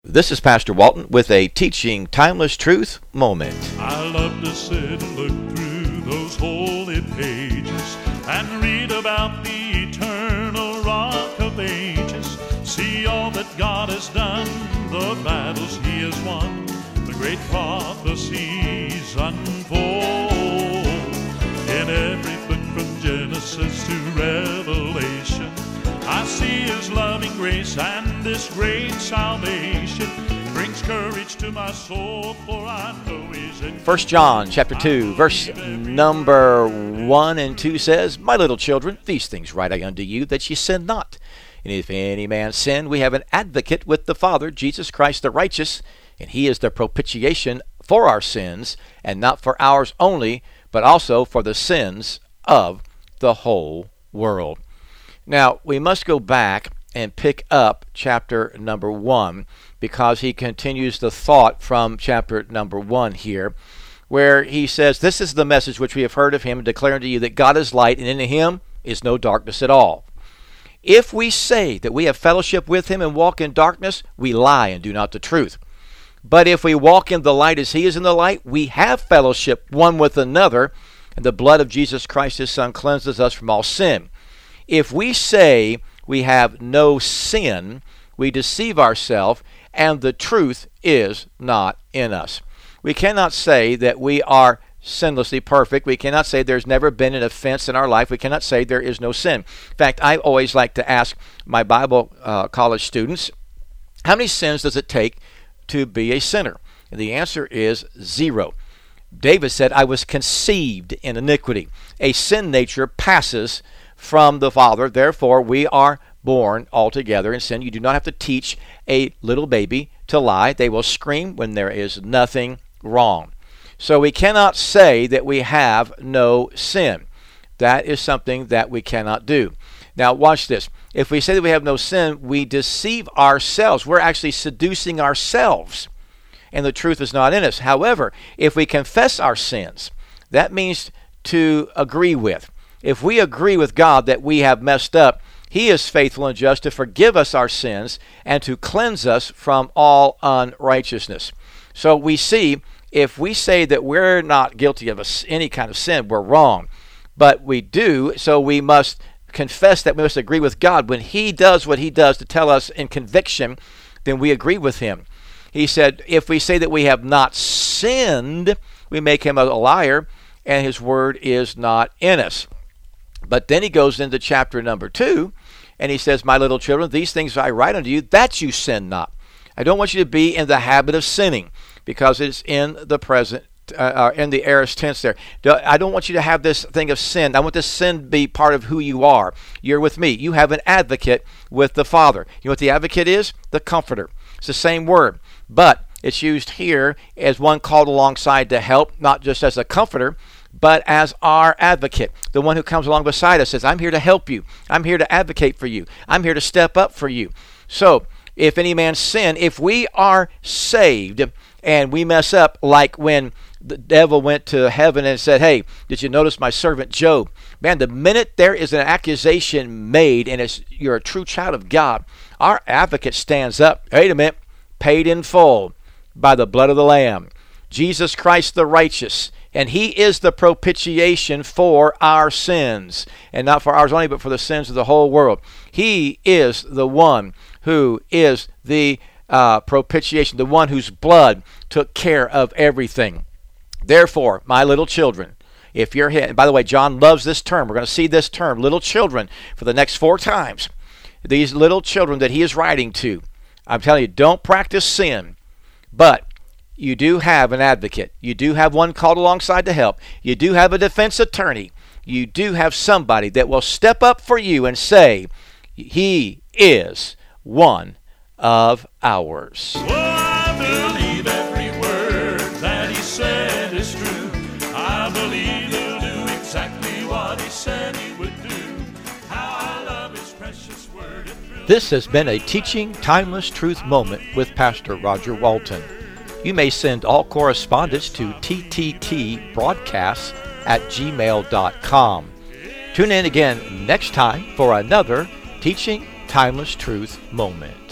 This is Pastor Walton with a Teaching Timeless Truth moment. I love to sit and look through those holy pages and read about the eternal Rock of Ages. See all that God has done, the battles He has won, the great prophecies unfold. In every book from Genesis to Revelation, I see His loving grace, and this great salvation brings courage to my soul, for I know He's in 1 John chapter 2, verse number 1 and 2 says, My little children, these things write I unto you, that ye sin not. And if any man sin, we have an advocate with the Father, Jesus Christ the righteous, and He is the propitiation for our sins, and not for ours only, but also for the sins of the whole world. Now, we must go back and pick up chapter number 1, because he continues the thought from chapter number 1 here, where he says, This is the message which we have heard of Him, and declare unto you that God is light, and in Him is no darkness at all. If we say that we have fellowship with Him and walk in darkness, we lie and do not the truth. But if we walk in the light as He is in the light, we have fellowship one with another, and the blood of Jesus Christ His Son cleanses us from all sin. If we say we have no sin, we deceive ourselves, and the truth is not in us. We cannot say that we are sinlessly perfect. We cannot say there's never been an offense in our life. We cannot say there is no sin. In fact, I always like to ask my Bible college students, how many sins does it take to be a sinner? And the answer is 0. David said, I was conceived in iniquity. A sin nature passes from the Father. Therefore, we are born altogether in sin. You do not have to teach a little baby to lie. They will scream when there is nothing wrong. So we cannot say that we have no sin. That is something that we cannot do. Now watch this. If we say that we have no sin, we deceive ourselves. We're actually seducing ourselves, and the truth is not in us. However, if we confess our sins, that means to agree with. If we agree with God that we have messed up, He is faithful and just to forgive us our sins and to cleanse us from all unrighteousness. So we see, if we say that we're not guilty of any kind of sin, we're wrong. But we do, so we must confess that we must agree with God. When He does what He does to tell us in conviction, then we agree with Him. He said, if we say that we have not sinned, we make Him a liar, and His word is not in us. But then he goes into chapter number 2, and he says, My little children, these things I write unto you, that you sin not. I don't want you to be in the habit of sinning, because it's in the present, in the aorist tense there. I don't want you to have this thing of sin. I want this sin to be part of who you are. You're with me. You have an advocate with the Father. You know what the advocate is? The Comforter. It's the same word, but it's used here as one called alongside to help, not just as a comforter, but as our advocate, the one who comes along beside us, says, I'm here to help you. I'm here to advocate for you. I'm here to step up for you. So if any man sin, if we are saved and we mess up, like when the devil went to heaven and said, hey, did you notice my servant Job? Man, the minute there is an accusation made and you're a true child of God, our advocate stands up. Wait a minute, paid in full by the blood of the Lamb. Jesus Christ the righteous, and He is the propitiation for our sins, and not for ours only, but for the sins of the whole world. He is the one who is the propitiation, the one whose blood took care of everything. Therefore, my little children, if you're here, and by the way, John loves this term. We're going to see this term, little children, for the next 4 times. These little children that he is writing to, I'm telling you, don't practice sin, but you do have an advocate. You do have one called alongside to help. You do have a defense attorney. You do have somebody that will step up for you and say, He is one of ours. Oh, I believe every word that He said is true. I believe He'll do exactly what He said He would do. How I love His precious word. This has been a Teaching Timeless Truth moment with Pastor Roger Walton. You may send all correspondence to tttbroadcasts@gmail.com. Tune in again next time for another Teaching Timeless Truth moment.